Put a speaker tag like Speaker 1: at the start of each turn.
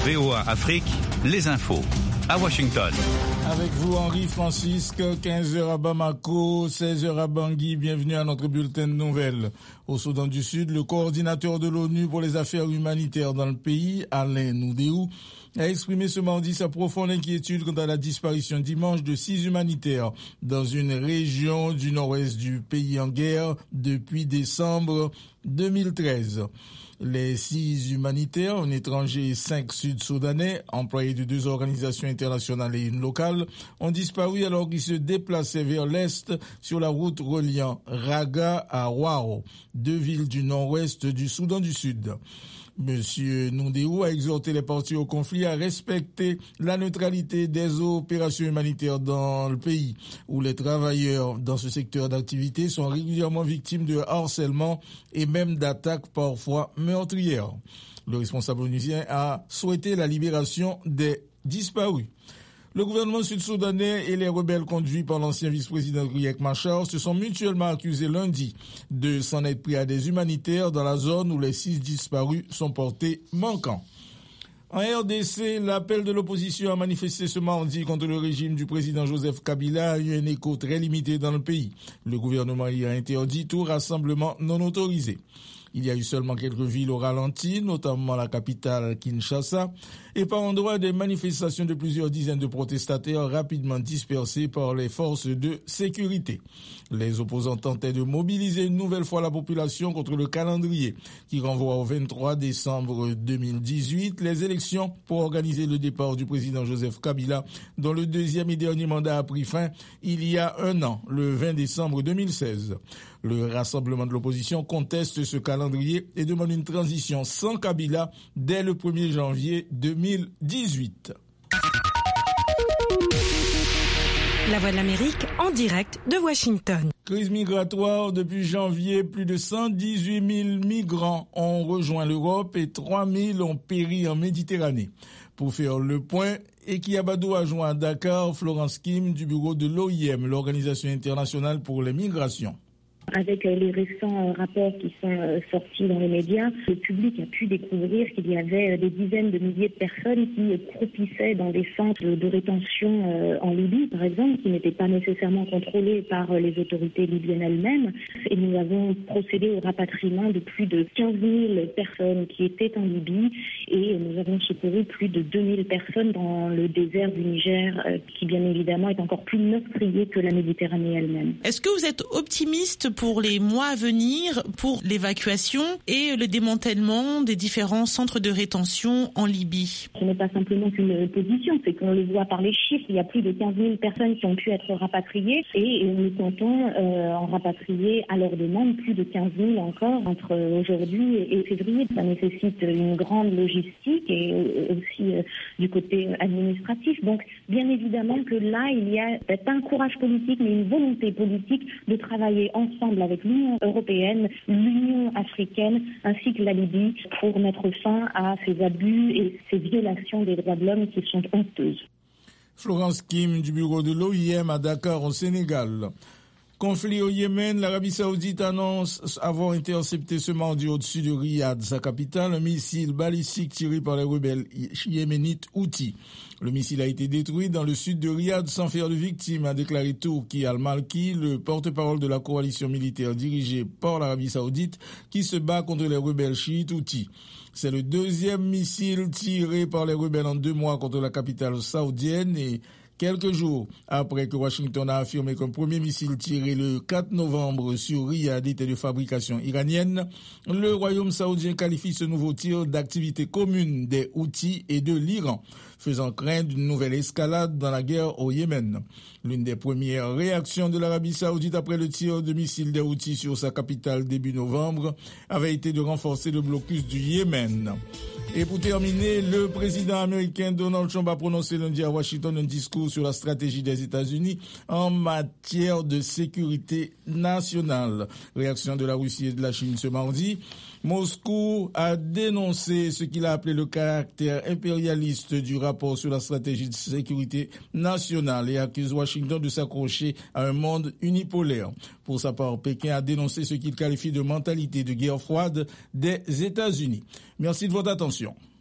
Speaker 1: VOA Afrique, les infos. À Washington.
Speaker 2: Avec vous, Henri Francisque, 15h à Bamako, 16h à Bangui. Bienvenue à notre bulletin de nouvelles. Au Soudan du Sud, le coordinateur de l'ONU pour les affaires humanitaires dans le pays, Alain Noudéou, a exprimé ce mardi sa profonde inquiétude quant à la disparition dimanche de 6 humanitaires dans une région du nord-ouest du pays en guerre depuis décembre 2013. Les 6 humanitaires, un étranger et 5 sud-soudanais, employés de 2 organisations internationales et une locale, ont disparu alors qu'ils se déplaçaient vers l'est sur la route reliant Raga à Wao, 2 villes du nord-ouest du Soudan du Sud. Monsieur Noudéou a exhorté les parties au conflit à respecter la neutralité des opérations humanitaires dans le pays, où les travailleurs dans ce secteur d'activité sont régulièrement victimes de harcèlement et même d'attaques parfois meurtrières. Le responsable onusien a souhaité la libération des disparus. Le gouvernement sud-soudanais et les rebelles conduits par l'ancien vice-président Riek Machar se sont mutuellement accusés lundi de s'en être pris à des humanitaires dans la zone où les 6 disparus sont portés manquants. En RDC, l'appel de l'opposition à manifester ce mardi contre le régime du président Joseph Kabila a eu un écho très limité dans le pays. Le gouvernement y a interdit tout rassemblement non autorisé. Il y a eu seulement quelques villes au ralenti, notamment la capitale Kinshasa, et par endroits des manifestations de plusieurs dizaines de protestataires rapidement dispersés par les forces de sécurité. Les opposants tentaient de mobiliser une nouvelle fois la population contre le calendrier qui renvoie au 23 décembre 2018 les élections pour organiser le départ du président Joseph Kabila, dont le 2e et dernier mandat a pris fin il y a un an, le 20 décembre 2016. Le rassemblement de l'opposition conteste ce calendrier et demande une transition sans Kabila dès le 1er janvier 2018.
Speaker 3: La Voix de l'Amérique en direct de Washington.
Speaker 2: Crise migratoire. Depuis janvier, plus de 118 000 migrants ont rejoint l'Europe et 3 000 ont péri en Méditerranée. Pour faire le point, Ekiabado a joint à Dakar Florence Kim du bureau de l'OIM, l'Organisation internationale pour les migrations.
Speaker 4: Avec les récents rapports qui sont sortis dans les médias, le public a pu découvrir qu'il y avait des dizaines de milliers de personnes qui croupissaient dans des centres de rétention en Libye, par exemple, qui n'étaient pas nécessairement contrôlés par les autorités libyennes elles-mêmes. Et nous avons procédé au rapatriement de plus de 15 000 personnes qui étaient en Libye et nous avons secouru plus de 2 000 personnes dans le désert du Niger, qui bien évidemment est encore plus meurtrier que la Méditerranée elle-même.
Speaker 5: Est-ce que vous êtes optimiste pour les mois à venir, pour l'évacuation et le démantèlement des différents centres de rétention en Libye?
Speaker 4: Ce n'est pas simplement qu'une position, c'est qu'on le voit par les chiffres. Il y a plus de 15 000 personnes qui ont pu être rapatriées et nous comptons en rapatrier à leur demande plus de 15 000 encore entre aujourd'hui et février. Ça nécessite une grande logistique et aussi du côté administratif. Donc, bien évidemment que là, il y a peut-être pas un courage politique, mais une volonté politique de travailler ensemble avec l'Union européenne, l'Union africaine ainsi que la Libye pour mettre fin à ces abus et ces violations des droits de l'homme qui sont honteuses.
Speaker 2: Florence Kim du bureau de l'OIM à Dakar au Sénégal. Conflit au Yémen, l'Arabie Saoudite annonce avoir intercepté ce mardi au-dessus de Riyad, sa capitale, un missile balistique tiré par les rebelles yéménites Houthis. Le missile a été détruit dans le sud de Riyad sans faire de victimes, a déclaré Turki al-Malki, le porte-parole de la coalition militaire dirigée par l'Arabie Saoudite qui se bat contre les rebelles chiites Houthis. C'est le 2e missile tiré par les rebelles en 2 mois contre la capitale saoudienne et quelques jours après que Washington a affirmé qu'un premier missile tiré le 4 novembre sur Riyad était de fabrication iranienne, le Royaume saoudien qualifie ce nouveau tir d'activité commune des Houthis et de l'Iran, faisant craindre une nouvelle escalade dans la guerre au Yémen. L'une des premières réactions de l'Arabie saoudite après le tir de missiles des Houthis sur sa capitale début novembre avait été de renforcer le blocus du Yémen. Et pour terminer, le président américain Donald Trump a prononcé lundi à Washington un discours sur la stratégie des États-Unis en matière de sécurité nationale. Réaction de la Russie et de la Chine ce mardi. Moscou a dénoncé ce qu'il a appelé le caractère impérialiste du rapport sur la stratégie de sécurité nationale et accuse Washington de s'accrocher à un monde unipolaire. Pour sa part, Pékin a dénoncé ce qu'il qualifie de mentalité de guerre froide des États-Unis. Merci de votre attention.